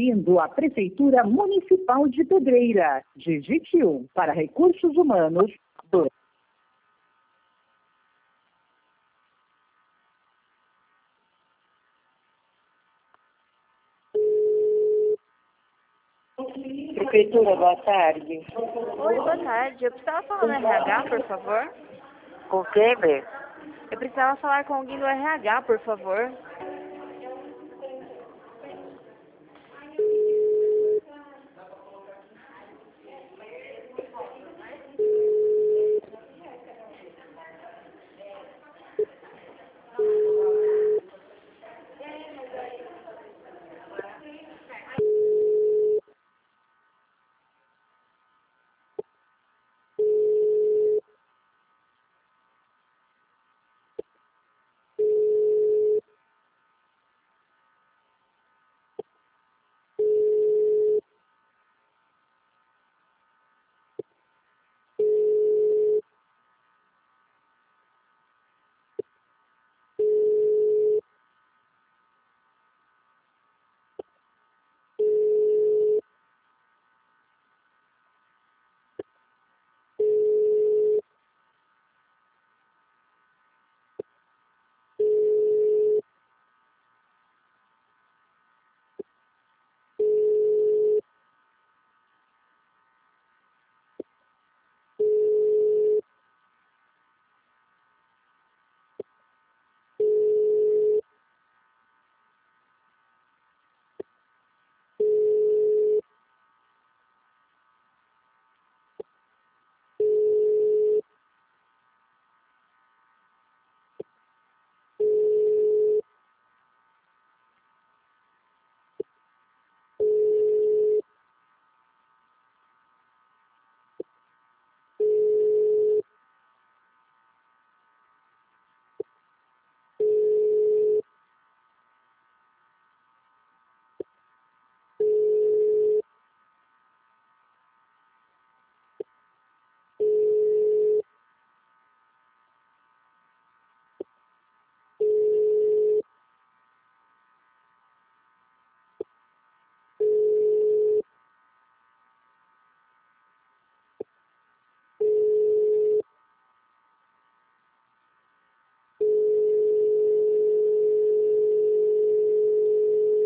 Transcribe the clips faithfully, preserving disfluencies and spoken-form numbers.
Bem-vindo à Prefeitura Municipal de Pedreira. Digite um para recursos humanos, dois. Prefeitura, boa tarde. Oi, boa tarde. Eu precisava falar no R H, por favor? Com quem, bem? Eu precisava falar com alguém do R H, por favor.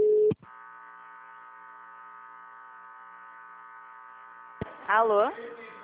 Alô?